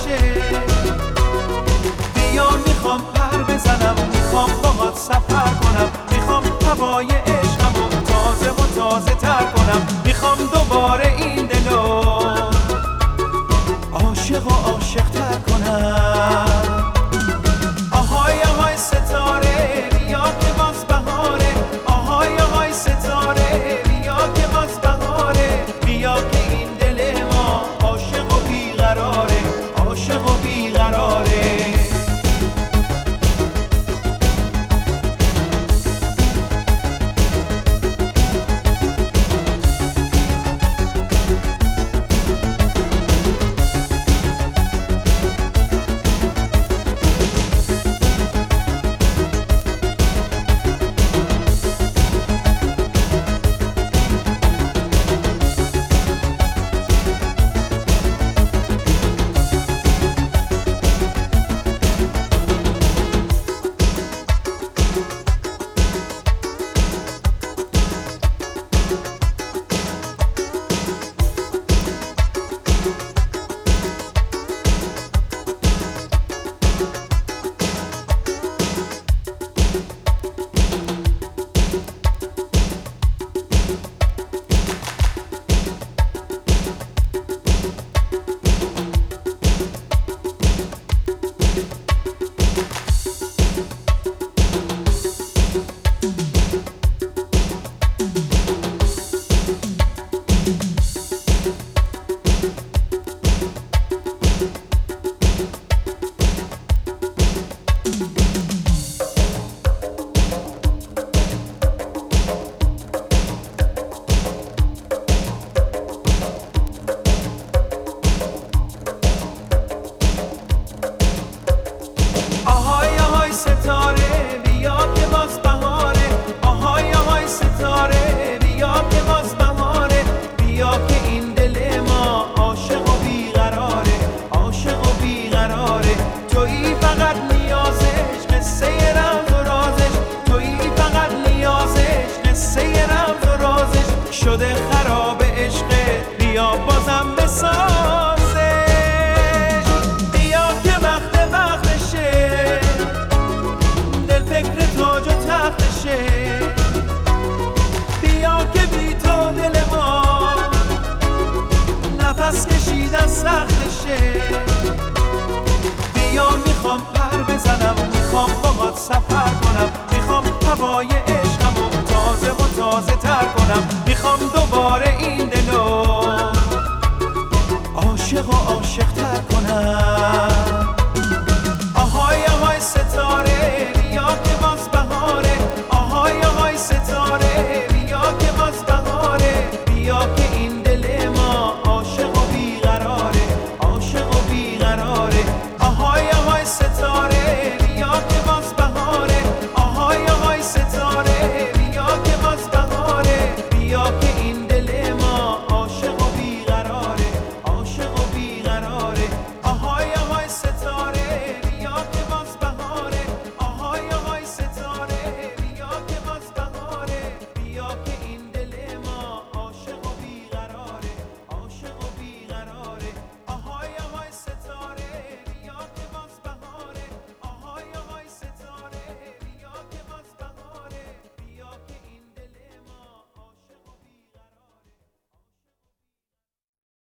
شه. بیا میخوام پر بزنم، میخوام باهات سفر کنم، میخوام هوای عشقمو تازه و تازه تر کنم، میخوام دوباره این دلو عاشق و عاشق تر کنم. آهای آهای ستاره بیا که باز بهاره، آهای آهای ستاره بیا که باز بهاره، بیا که این دل ما عاشق و بیقراره، عاشق و بیقراره. آهای آهای ستاره بیا که باز بهاره، آهای آهای ستاره بیا که باز بهاره، بیا که این دل ما عاشق و بیقراره، عاشق و بیقراره. تویی فقط نیازش، قصه رمز و رازش، تویی فقط نیازش، قصه رمز و رازش. شده خراب عشقت بیا بازم بسازش، بیا که وقتشه، دل فکر تاج و تختشه، بیا که بی تو دل ما نفس کشیدن سختشه. بیا میخوام پر بزنم، میخوام باهات سفر کنم، میخوام هوای عشقمو تازه و تازه تر کنم، میخوام دوباره این